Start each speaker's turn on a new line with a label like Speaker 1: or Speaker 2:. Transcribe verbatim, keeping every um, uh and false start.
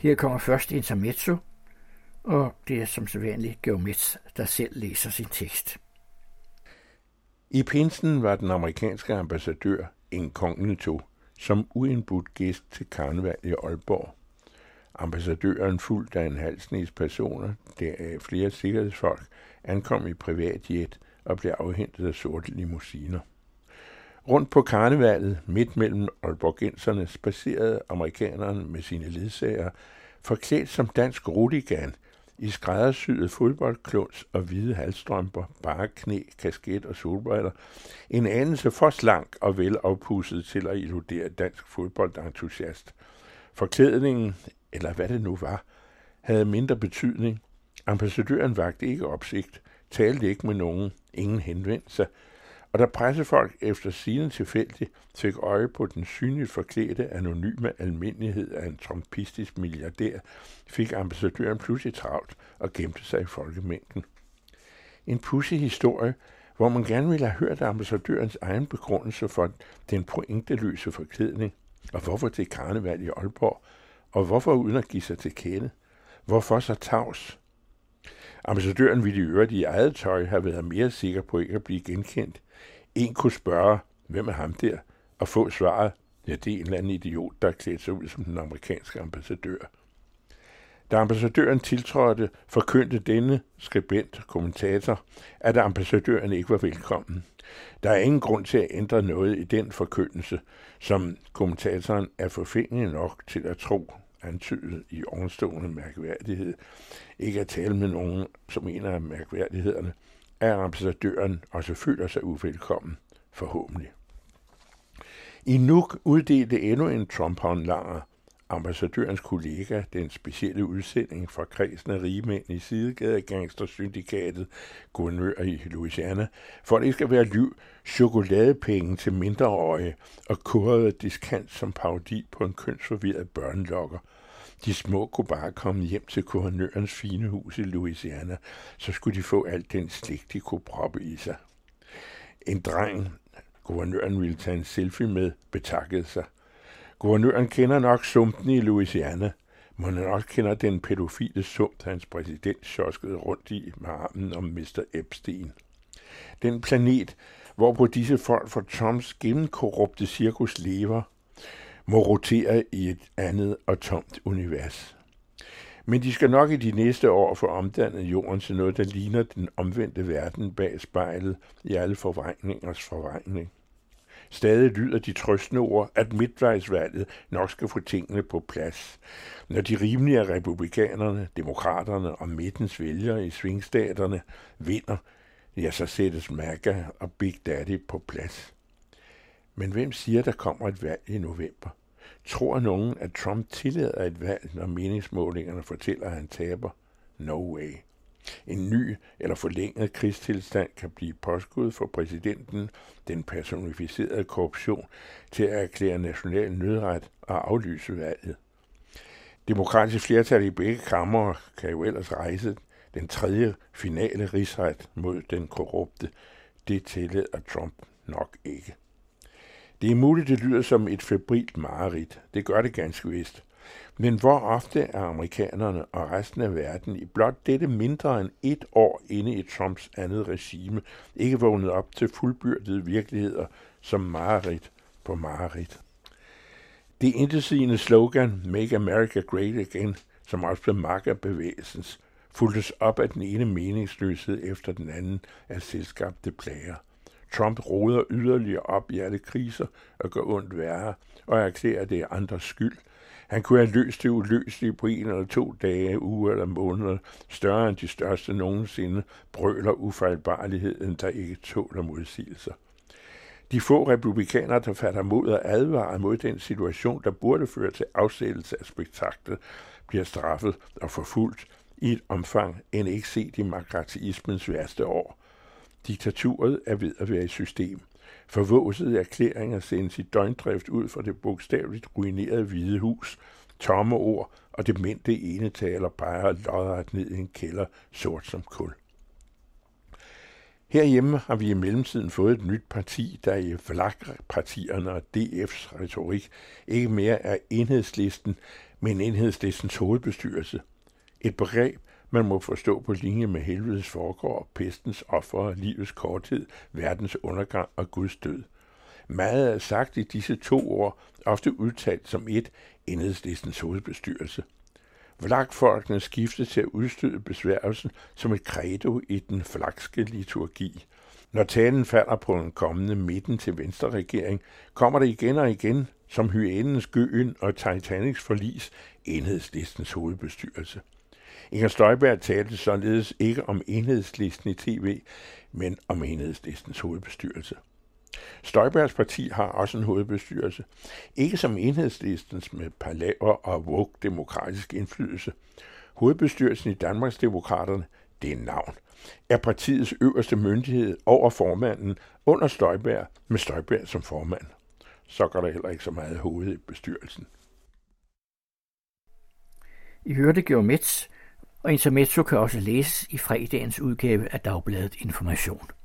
Speaker 1: Her kommer først intermezzo, og det er som sædvanligt Georg Metz, der selv læser sin tekst.
Speaker 2: I pinsen var den amerikanske ambassadør inkognito som uindbudt gæst til karneval i Aalborg. Ambassadøren fulgt af en halv snes personer, deraf flere sikkerhedsfolk, ankom i privatjet og blev afhentet af sorte limousiner. Rundt på karnevalet, midt mellem aalborgenserne, spacerede amerikaneren med sine ledsager, forklædt som dansk rodigan, i skræddersyede fodboldkluns og hvide halsstrømper, bare knæ, kasket og solbriller, en anelse for slank og velafpudset til at illudere dansk fodboldentusiast. Forklædningen, eller hvad det nu var, havde mindre betydning. Ambassadøren vagte ikke opsigt, talte ikke med nogen, ingen henvendte sig, og da pressefolk efter sigende tilfældigt fik øje på den synligt forklædte anonyme almindelighed af en trumpistisk milliardær, fik ambassadøren pludselig travlt og gemte sig i folkemængden. En pudsig historie, hvor man gerne ville have hørt ambassadørens egen begrundelse for den pointeløse forklædning, og hvorfor til karneval i Aalborg, og hvorfor uden at give sig til kende, hvorfor så tavs. Ambassadøren ville i øvrigt i eget tøj have været mere sikker på ikke at blive genkendt. En kunne spørge, hvem er ham der, og få svaret, ja, det er en eller anden idiot, der er klædt sig ud som den amerikanske ambassadør. Da ambassadøren tiltrådte, forkyndte denne skribent, kommentator, at ambassadøren ikke var velkommen. Der er ingen grund til at ændre noget i den forkyndelse, som kommentatoren er forfængelig nok til at tro, antydet i ovenstående mærkværdighed, ikke at tale med nogen, som en af mærkværdighederne, at ambassadøren også føler sig uvelkommen, forhåbentlig. I Nuuk uddelte endnu en Trump-håndlanger, ambassadørens kollega, den specielle udsending fra kredsen af rigemænd i sidegade af gangstersyndikatet, guvernør i Louisiana, for at det ikke skal være lyv, chokoladepenge til mindreårige og kurrede diskant som parodi på en kønsforvirret børnelokker. De små kunne bare komme hjem til guvernørens fine hus i Louisiana, så skulle de få alt den slik, de kunne proppe i sig. En dreng, guvernøren ville tage en selfie med, betakkede sig. Guvernøren kender nok sumpen i Louisiana, men han også kender den pædofile sump, hans præsident sjoskede rundt i med armen om mister Epstein. Den planet, hvorpå disse folk fra Trumps gennemkorrupte cirkus lever, må rotere i et andet og tomt univers. Men de skal nok i de næste år få omdannet jorden til noget, der ligner den omvendte verden bag spejlet i alle forvrængningers forvrængning. Stadig lyder de trøstende ord, at midtvejsvalget nok skal få tingene på plads. Når de rimelige af republikanerne, demokraterne og midtens vælgere i svingstaterne vinder, ja, så sættes MAGA og Big Daddy på plads. Men hvem siger, der kommer et valg i november? Tror nogen, at Trump tillader et valg, når meningsmålingerne fortæller, at han taber? No way. En ny eller forlænget krigstilstand kan blive påskud for præsidenten, den personificerede korruption, til at erklære national nødret og aflyse valget. Demokratisk flertal i begge kamre kan jo ellers rejse den tredje finale rigsret mod den korrupte. Det tillader Trump nok ikke. Det er muligt, det lyder som et febrilt mareridt. Det gør det ganske vist. Men hvor ofte er amerikanerne og resten af verden i blot dette mindre end et år inde i Trumps andet regime ikke vågnet op til fuldbyrdede virkeligheder som mareridt på mareridt? Det intetsigende slogan Make America Great Again, som også blev MAGA-bevægelsens, fulgtes op af den ene meningsløshed efter den anden af selvskabte plager. Trump roder yderligere op i alle kriser og gør ondt værre og erklærer det andres skyld. Han kunne have løst det uløselige på en eller to dage, uger eller måneder, større end de største nogensinde, brøler ufejlbarligheden, der ikke tåler modsigelser. De få republikanere, der fatter mod og advarer mod den situation, der burde føre til afsættelse af spektaklet, bliver straffet og forfulgt i et omfang, end ikke set i magnatismens værste år. Diktaturet er ved at være i system. Forvåsede erklæringer sendes i døgndrift ud fra det bogstaveligt ruinerede Hvide Hus. Tomme ord og demente enetaler peger lodret ned i en kælder, sort som kul. Herhjemme har vi i mellemtiden fået et nyt parti, der i V L A K-partierne og D F's retorik ikke mere er Enhedslisten, men Enhedslistens hovedbestyrelse. Et begreb, man må forstå på linje med helvedes foregår, pestens ofre, livets korthed, verdens undergang og Guds død. Meget er sagt i disse to ord, ofte udtalt som et Enhedslistens hovedbestyrelse. Vlakfolkene skifter til at udstøde besværgelsen som et credo i den flakske liturgi. Når talen falder på en kommende midten til venstre regering, kommer det igen og igen, som hyænens gøen og Titanics forlis, Enhedslistens hovedbestyrelse. Inger Støjberg talte således ikke om Enhedslisten i tv, men om Enhedslistens hovedbestyrelse. Støjbergs parti har også en hovedbestyrelse. Ikke som Enhedslistens med palaver og woke demokratisk indflydelse. Hovedbestyrelsen i Danmarksdemokraterne, det er navn, er partiets øverste myndighed over formanden under Støjberg med Støjberg som formand. Så går der heller ikke så meget hoved i bestyrelsen.
Speaker 1: I hørte Geomets, og Intermezzo kan også læses i fredagens udgave af Dagbladet Information.